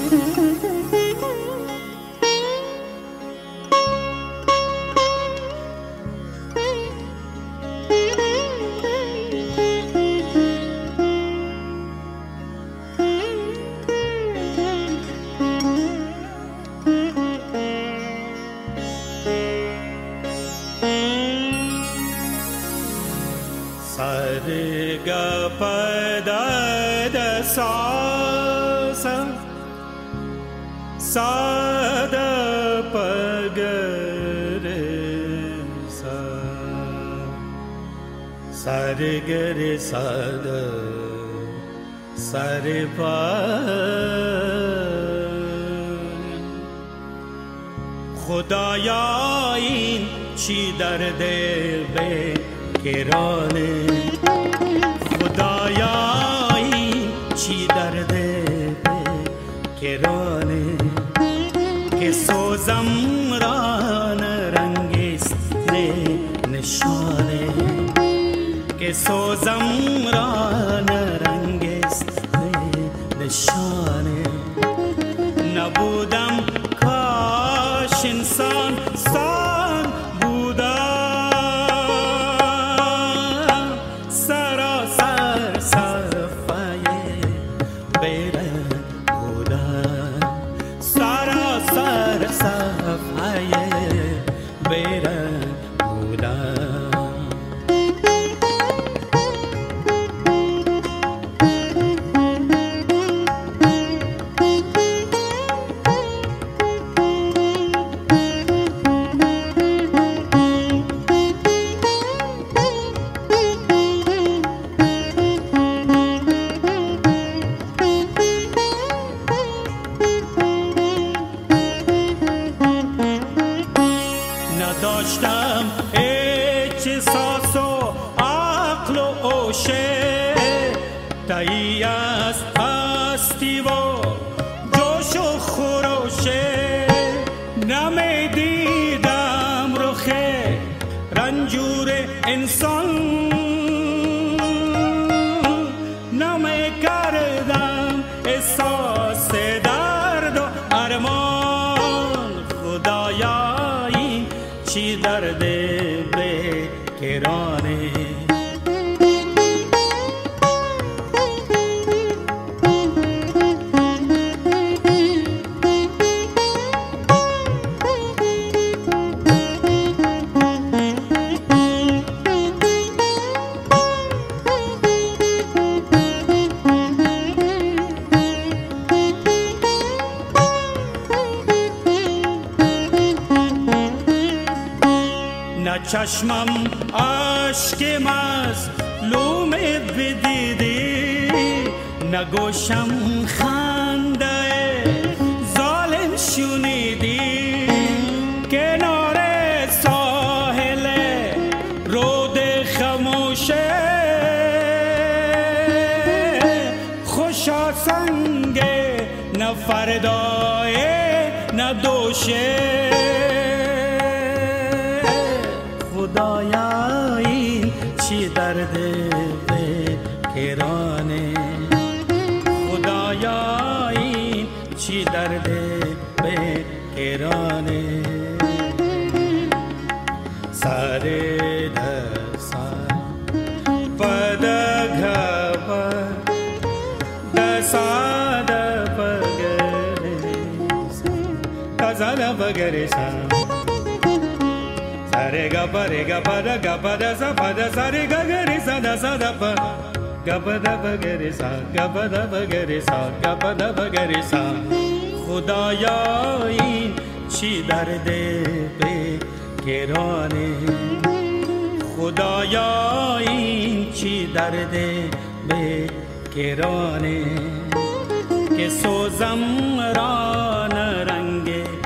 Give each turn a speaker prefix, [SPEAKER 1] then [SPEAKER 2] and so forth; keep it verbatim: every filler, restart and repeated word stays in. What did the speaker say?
[SPEAKER 1] Sa-re-ga-pa-da-da sa-sa sa-da-pa-ga-re-sa sa-re-ga-re-sa-da sa-re-pa Khudaya in chi darde be kerane Khudaya in chi darde be kerane ke sozam ran rangiste nishane ke sozam ran rangiste nishane nabudam kash insan san buda sarasar sarfaye bere buda sarasar sarfaye bere buda نداشتم احساس و عقل و عشق تایی از هستی و جوش و خروشه نمیدیدم رخ رنجور انسان نمیکردم احساس درد و ارمان خدایا چی درد به کرانه نه چشمم اشک مظلوم بدیدی نه گوشم خنده ظالم شنیدی کنار ساحل رود خموشه خوشا سنگ نه فردای نه دوشه خدایا این چی درد به کرانه خدایا این چی درد به کرانه ساره دسا پدغا دسا دپگره دسا دپگره Re ga pa re ga pa da ga pa da sa pa da sa re ga ga re sa da sa da pa ga pa da pa ga re sa ga pa da pa ga re sa ga pa da pa ga re sa khudaya in chi darde pe kerane khudaya in chi darde pe kerane ke sozam ran range